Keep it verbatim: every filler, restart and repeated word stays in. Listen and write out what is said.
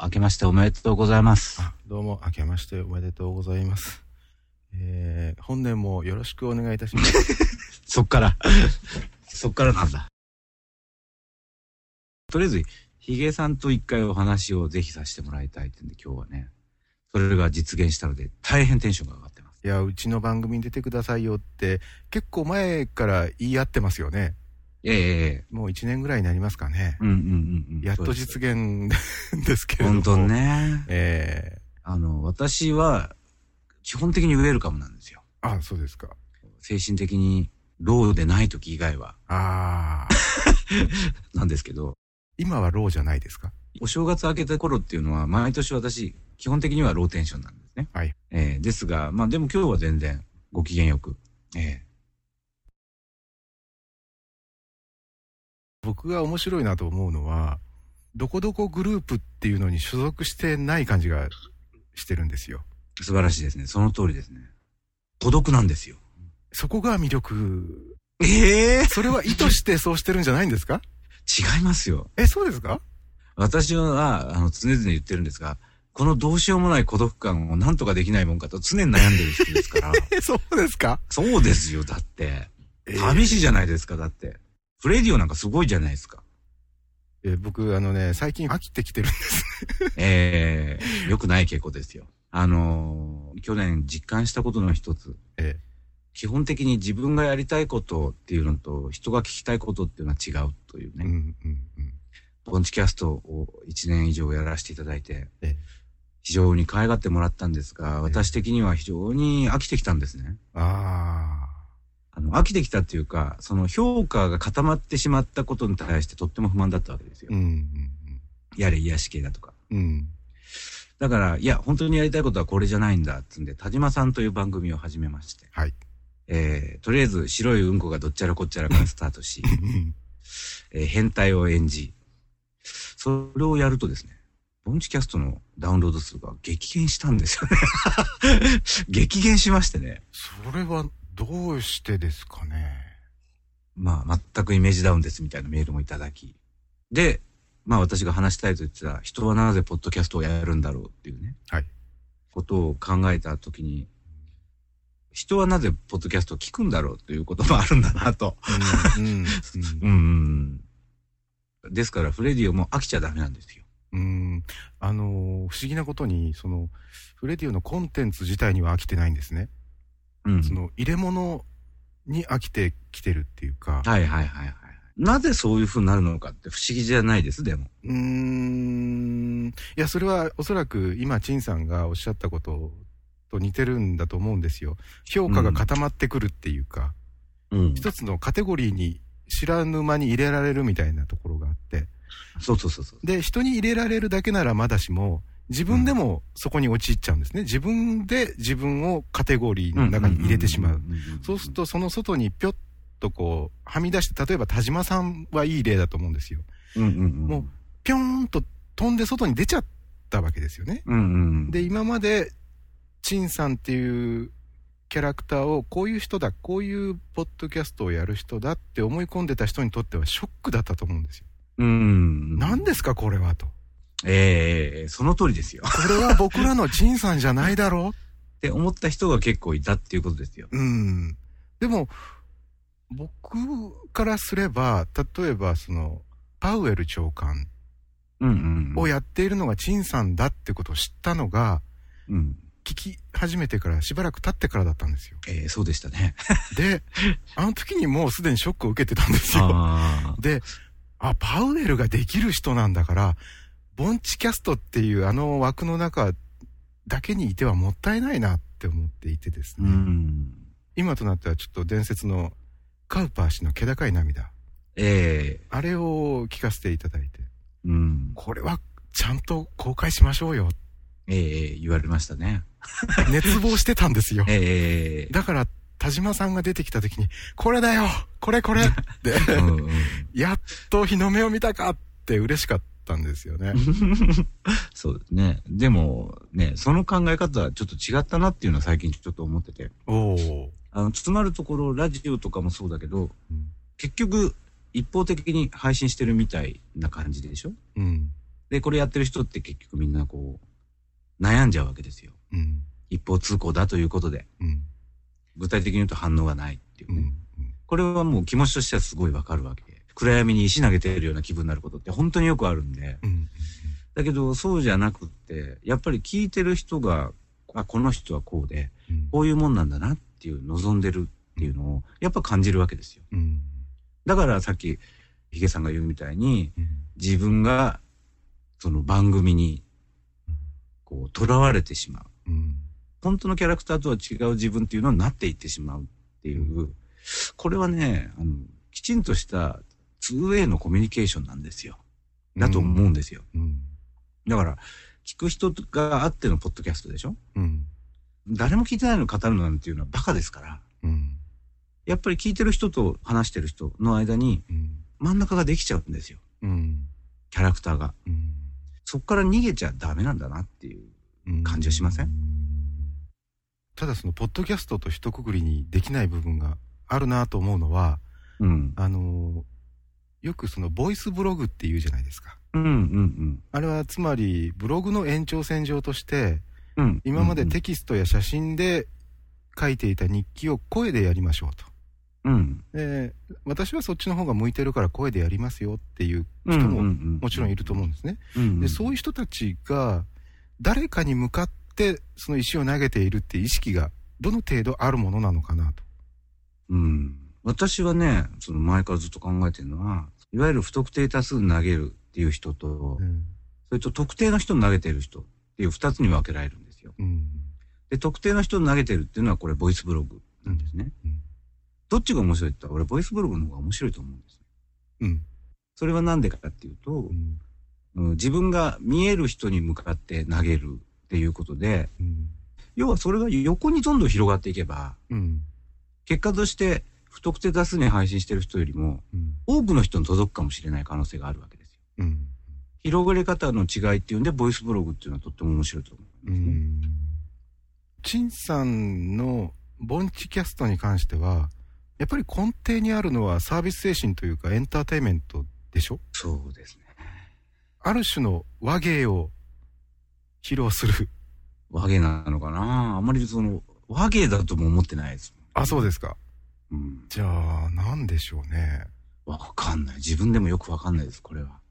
明けましておめでとうございます。 あ、どうも明けましておめでとうございます。えー、本年もよろしくお願いいたします。 そっからそっからなんだ。とりあえずヒゲさんと一回お話をぜひさせてもらいたいってんで、今日はねそれが実現したので大変テンションが上がってます。 いや、うちの番組に出てくださいよって結構前から言い合ってますよね。 ええ、 もういちねんぐらいになりますかね。 うんうんうんうん。 やっと実現ですけれども。 本当ね。 ええー、 あの私は基本的にウェルカムなんですよ。 あ、そうですか。 精神的にローでない時以外は。 ああ。 なんですけど。 今はローじゃないですか？ お正月明けた頃っていうのは毎年私基本的にはローテンションなんですね。 はい。 えー、ですが、まあでも今日は全然ご機嫌よく。えー僕が面白いなと思うのは、どこどこグループっていうのに所属してない感じがしてるんですよ。 素晴らしいですね。その通りですね。孤独なんですよ。 そこが魅力。 ええー、 それは意図してそうしてるんじゃないんですか？ 違いますよ。 え、そうですか？ 私は、あの、常々言ってるんですが、このどうしようもない孤独感をなんとかできないもんかと常に悩んでる人ですから。 え、そうですか？ そうですよ。だって、寂しいじゃないですか、だって。フレディオなんかすごいじゃないですか。 えー、僕あのね最近飽きてきてるんですええー、良くない傾向ですよ。あのー、去年実感したことの一つ、 えー、 基本的に自分がやりたいことっていうのと人が聞きたいことっていうのは違うというね。 うんうんうん、 ボンチキャストをいちねん以上やらせていただいて、 えー、 非常に可愛がってもらったんですが、私的には非常に飽きてきたんですね。 ああ。 あの、飽きてきたっていうか、その評価が固まってしまったことに対してとっても不満だったわけですよ。 うんうんうん、 やれ癒し系だとか。 うん、 だから、いや、本当にやりたいことはこれじゃないんだっつんで、田島さんという番組を始めまして。 はい。 えー、とりあえず白いうんこがどっちゃらこっちゃらからスタートし、えー、変態を演じ、それをやるとですね、ボンチキャストのダウンロード数が激減したんですよね。激減しましてね。 それはどうしてですかね。 まあ、全くイメージダウンですみたいなメールもいただき。で、まあ私が話したいと言ってた、人はなぜポッドキャストをやるんだろうっていうね。 はい。 ことを考えたときに、人はなぜポッドキャストを聞くんだろうということもあるんだなと。うん。うん。うん。ですから、フレディオも飽きちゃダメなんですよ。 うん。あのー、不思議なことに、その、フレディオのコンテンツ自体には飽きてないんですね。うん。その、入れ物に飽きてきてるっていうか。 はいはいはいはい。なぜそういう風になるのかって不思議じゃないです、でも。 うーん。いや、それはおそらく今、陳さんがおっしゃったことと似てるんだと思うんですよ。評価が固まってくるっていうか、うん、一つのカテゴリーに知らぬ間に入れられるみたいなところがあって。 そうそうそうそう。 で、人に入れられるだけならまだしも、自分でもそこに陥っちゃうんですね。自分で自分をカテゴリーの中に入れてしまう。そうするとその外にぴょっとこう、はみ出して、例えば田島さんはいい例だと思うんですよ。うんうんうん、もう、ぴょーんと飛んで外に出ちゃったわけですよね。うんうん、で、今まで、陳さんっていうキャラクターをこういう人だ、こういうポッドキャストをやる人だって思い込んでた人にとってはショックだったと思うんですよ。うん。何ですかこれはと。 ええー、その通りですよ。 これは僕らの陳さんじゃないだろうって思った人が結構いたっていうことですよ。 うん。でも、僕からすれば、例えばその、パウエル長官をやっているのが陳さんだってことを知ったのが、うん、聞き始めてからしばらく経ってからだったんですよ。 えー、そうでしたね。 で、あの時にもうすでにショックを受けてたんですよ。で、あ、パウエルができる人なんだから、ボンチキャストっていうあの枠の中だけにいてはもったいないなって思っていてですね。うん、今となってはちょっと伝説のカウパー氏の気高い涙。ええー。あれを聞かせていただいて。うん。これはちゃんと公開しましょうよ。 ええー、言われましたね。 熱望してたんですよ。 ええー。 だから田島さんが出てきた時に、これだよこれこれって、うんうん、やっと日の目を見たかって嬉しかったんですよね。 そうですね。でもね、その考え方はちょっと違ったなっていうのは最近ちょっと思ってて。おー。あの、つまるところ、ラジオとかもそうだけど、うん、結局、一方的に配信してるみたいな感じでしょ？うん。 で、これやってる人って結局みんなこう、悩んじゃうわけですよ。 うん、 一方通行だということで。うん、具体的に言うと反応がないっていうね。うんうん、これはもう気持ちとしてはすごいわかるわけ。暗闇に石投げてるような気分になることって本当によくあるんで。うんうん、だけど、そうじゃなくって、やっぱり聞いてる人が、あ、この人はこうで、うん、こういうもんなんだなっていう望んでるっていうのを、やっぱ感じるわけですよ。うん、だからさっき、ヒゲさんが言うみたいに、うん、自分が、その番組に、こう、囚われてしまう、うん。本当のキャラクターとは違う自分っていうのになっていってしまうっていう、これはね、あの、きちんとした ツーウェイ のコミュニケーションなんですよ。だと思うんですよ。うんうん、だから、聞く人があってのポッドキャストでしょ、うん、誰も聞いてないの語るなんていうのはバカですから、うん、やっぱり聞いてる人と話してる人の間に真ん中ができちゃうんですよ。うん、キャラクターが、うん。そこから逃げちゃダメなんだなっていう感じはしません？うん、 ただそのポッドキャストと一括りにできない部分があるなと思うのは、うん、あのよくそのボイスブログっていうじゃないですか。うんうんうん、あれはつまりブログの延長線上として、うん、今までテキストや写真で書いていた日記を声でやりましょうと、うん、で私はそっちの方が向いてるから声でやりますよっていう人ももちろんいると思うんですね、うんうん、でそういう人たちが誰かに向かってその石を投げているっていう意識がどの程度あるものなのかなと、 うん、私はねその前からずっと考えてるのはいわゆる不特定多数投げるっていう人と、うん、それと特定の人に投げてる人っていう二つに分けられるんですよ、うん、で特定の人に投げてるっていうのはこれボイスブログなんですね、うんうん、どっちが面白いって言ったら俺ボイスブログの方が面白いと思うんです、うん、それはなんでかっていうと、うんうん、自分が見える人に向かって投げるっていうことで、うん、要はそれが横にどんどん広がっていけば、うん、結果として不特定多数に配信してる人よりも、うん、多くの人に届くかもしれない可能性があるわけですよ、うん、広がり方の違いっていうんでボイスブログっていうのはとっても面白いと思うんですね。うん、 陳さんのボンチキャストに関してはやっぱり根底にあるのはサービス精神というかエンターテインメントでしょ？ そうですね。 ある種の和芸を披露する和芸なのかな。あんまりその和芸だとも思ってないです。 あ、そうですか。うん、じゃあ何でしょうね。 わかんない。自分でもよくわかんないですこれは。